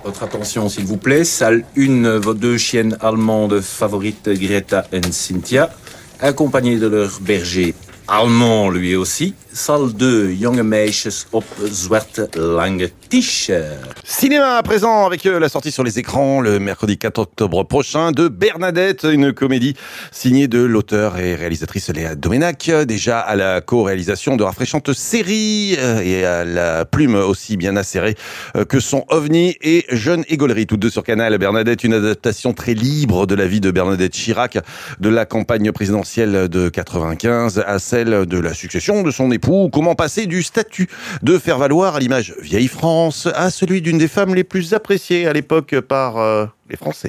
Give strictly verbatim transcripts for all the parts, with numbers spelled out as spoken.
Votre attention, s'il vous plaît. Salle un, vos deux chiennes allemandes favorites, Greta et Cynthia, accompagnées de leur berger allemand lui aussi. Salle deux, jonge meisjes op zwarte lange t-shirt. Cinéma à présent avec la sortie sur les écrans le mercredi quatre octobre prochain de Bernadette, une comédie signée de l'auteur et réalisatrice Léa Doménac, déjà à la co-réalisation de rafraîchantes séries et à la plume aussi bien acérée que son OVNI et Jeune Égolerie, toutes deux sur Canal. Bernadette, une adaptation très libre de la vie de Bernadette Chirac, de la campagne présidentielle de quatre-vingt-quinze à celle de la succession de son époux. Comment passer du statut de faire-valoir à l'image vieille France à celui d'une des femmes les plus appréciées à l'époque par euh, les Français.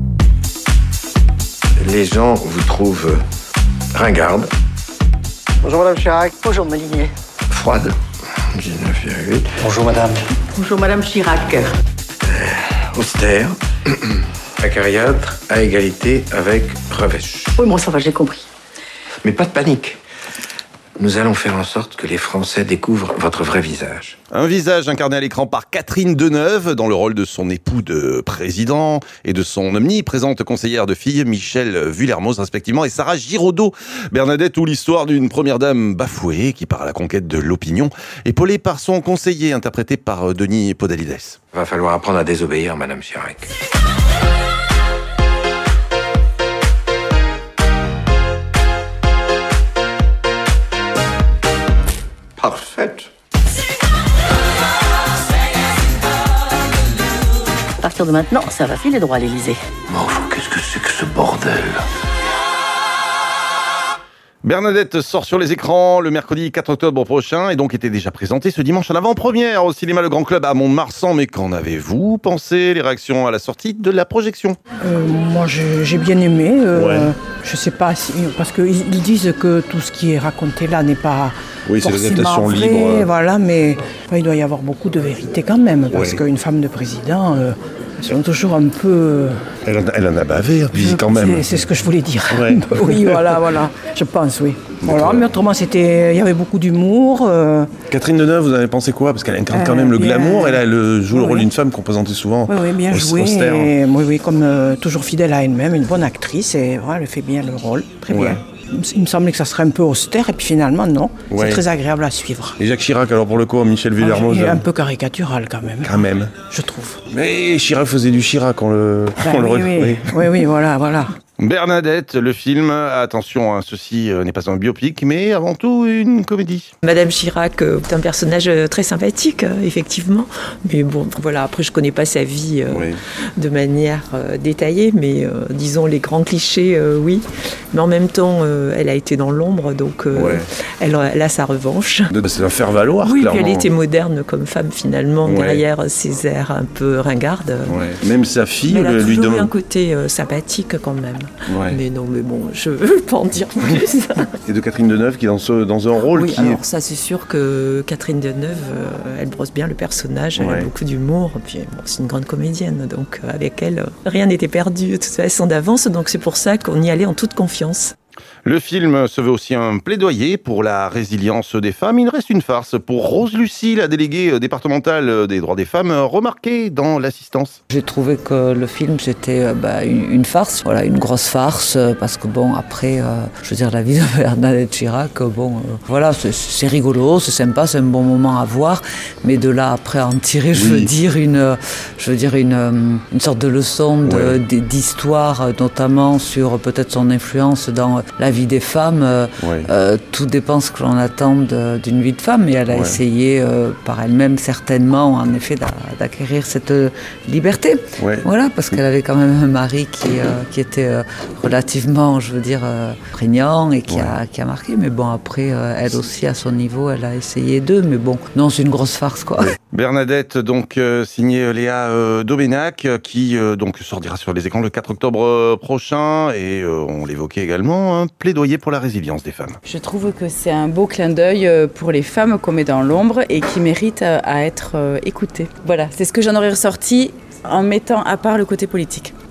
Les gens vous trouvent ringarde. Bonjour Madame Chirac. Bonjour Molinier. Froide. dix-neuf virgule huit. Bonjour Madame. Bonjour Madame Chirac. Euh, austère. Acariâtre à égalité avec revêche. Oui, bon, ça va, j'ai compris. Mais pas de panique. Nous allons faire en sorte que les Français découvrent votre vrai visage. Un visage incarné à l'écran par Catherine Deneuve, dans le rôle de son époux de président et de son omniprésente conseillère de filles, Michèle Vuillermoz respectivement, et Sarah Giraudot. Bernadette, ou l'histoire d'une première dame bafouée qui part à la conquête de l'opinion, épaulée par son conseiller, interprété par Denis Podalides. Va falloir apprendre à désobéir, Madame Chirac. Parfaite. À partir de maintenant, ça va filer droit à l'Élysée. Mais enfin, qu'est-ce que c'est que ce bordel ? Bernadette sort sur les écrans le mercredi quatre octobre prochain et donc était déjà présentée ce dimanche à l'avant-première au cinéma Le Grand Club à Mont-de-Marsan. Mais qu'en avez-vous pensé? Les réactions à la sortie de la projection? euh, Moi j'ai, j'ai bien aimé. Euh, ouais. Je sais pas si, parce qu'ils disent que tout ce qui est raconté là n'est pas oui, c'est forcément vrai, libre. Voilà, mais enfin, il doit y avoir beaucoup de vérité quand même, parce ouais. qu'une femme de président, euh, elles sont toujours un peu. Elle en, elle en a bavé, puis quand même. C'est, c'est ce que je voulais dire. Ouais. Oui, voilà, voilà. Je pense, oui. Voilà, mais autrement, c'était, il y avait beaucoup d'humour. Euh... Catherine Deneuve, vous avez pensé quoi? Parce qu'elle incarne quand même euh, le bien... glamour. Elle a le, joue oui, le rôle oui. d'une femme qu'on présentait souvent. Oui, oui, bien joué. Et, oui, oui, comme euh, toujours fidèle à elle-même, une bonne actrice. Et voilà, elle fait bien le rôle, très ouais. bien. Il me semblait que ça serait un peu austère, et puis finalement, non. Ouais. C'est très agréable à suivre. Et Jacques Chirac, alors pour le coup, Michèle Vuillermoz. Il est un peu caricatural quand même. Quand même. Je trouve. Mais Chirac faisait du Chirac, on le, ben, on oui, le oui. oui, oui, oui, voilà, voilà. Bernadette, le film, attention, hein, ceci euh, n'est pas un biopic, mais avant tout une comédie. Madame Chirac euh, est un personnage très sympathique, euh, effectivement. Mais bon, voilà, après je connais pas sa vie euh, oui. de manière euh, détaillée, mais euh, disons les grands clichés, euh, oui. Mais en même temps, euh, elle a été dans l'ombre, donc euh, ouais. elle, elle a sa revanche. C'est un faire-valoir, oui, clairement. Puis elle était moderne comme femme, finalement, ouais. derrière ses airs un peu ringardes. Ouais. Même sa fille elle a lui toujours demande... eu un côté euh, sympathique, quand même. Ouais. Mais non, mais bon, je veux pas en dire plus. Et de Catherine Deneuve qui est dans, ce, dans un rôle oui, qui... alors ça c'est sûr que Catherine Deneuve, euh, elle brosse bien le personnage, ouais. elle a beaucoup d'humour, puis bon, c'est une grande comédienne, donc euh, avec elle, euh, rien n'était perdu de toute façon d'avance, donc c'est pour ça qu'on y allait en toute confiance. Le film se veut aussi un plaidoyer pour la résilience des femmes. Il reste une farce pour Rose Lucie, la déléguée départementale des droits des femmes, remarquée dans l'assistance. J'ai trouvé que le film c'était bah, une, une farce, voilà, une grosse farce, parce que bon, après, euh, je veux dire, la vie de Bernadette Chirac, bon, euh, voilà, c'est, c'est rigolo, c'est sympa, c'est un bon moment à voir, mais de là après en tirer, oui. je veux dire une, je veux dire une, une sorte de leçon de, ouais. d'histoire, notamment sur peut-être son influence dans la vie des femmes, euh, ouais. euh, tout dépend ce que l'on attend de, d'une vie de femme, et elle a ouais. essayé euh, par elle-même certainement en effet d'a, d'acquérir cette liberté, ouais. voilà, parce qu'elle avait quand même un mari qui, euh, qui était euh, relativement, je veux dire, euh, prégnant et qui, ouais. a, qui a marqué, mais bon après euh, elle aussi à son niveau elle a essayé d'eux, mais bon, non, c'est une grosse farce quoi. Ouais. Bernadette, donc euh, signée Léa euh, Doménac, qui euh, donc sortira sur les écrans le quatre octobre euh, prochain, et euh, on l'évoquait également, un plaidoyer pour la résilience des femmes. Je trouve que c'est un beau clin d'œil pour les femmes qu'on met dans l'ombre et qui méritent à être écoutées. Voilà, c'est ce que j'en aurais ressorti en mettant à part le côté politique.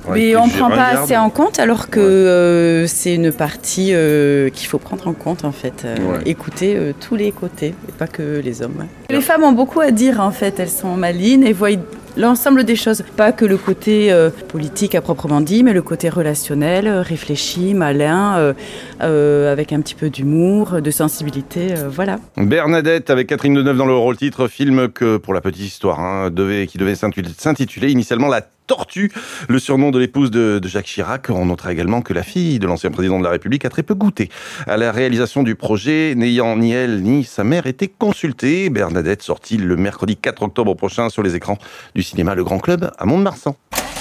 Ouais, Mais on ne prend pas regarde. assez en compte alors que ouais. euh, c'est une partie euh, qu'il faut prendre en compte en fait. Euh, ouais. Écouter euh, tous les côtés et pas que les hommes. Ouais. Les femmes ont beaucoup à dire en fait, elles sont malines et voient l'ensemble des choses. Pas que le côté euh, politique à proprement dit, mais le côté relationnel, réfléchi, malin, euh, euh, avec un petit peu d'humour, de sensibilité, euh, voilà. Bernadette avec Catherine Deneuve dans le rôle titre, film que pour la petite histoire, hein, devait, qui devait s'intituler initialement La Tortue, le surnom de l'épouse de, de Jacques Chirac. On notera également que la fille de l'ancien président de la République a très peu goûté à la réalisation du projet, n'ayant ni elle ni sa mère été consultées. Bernadette sortie le mercredi quatre octobre prochain sur les écrans du cinéma Le Grand Club à Mont-de-Marsan.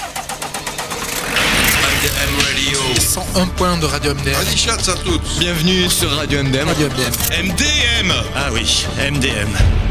cent un point de Radio M D M. Bienvenue sur Radio M D M. Radio M D M. M D M. Ah oui, M D M.